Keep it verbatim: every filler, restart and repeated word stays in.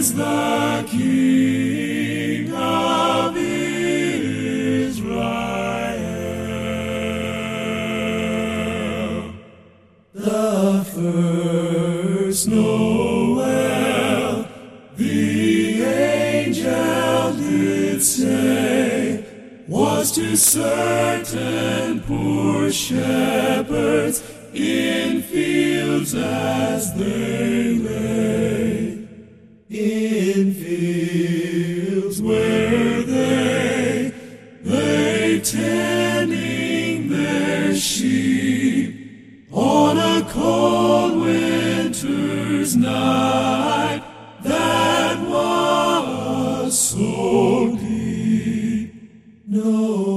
is the King of Israel. The first Noel, the angel did say, was to certain poor shepherds in fields as they lay. In fields where they lay tending their sheep on a cold winter's night that was so deep. No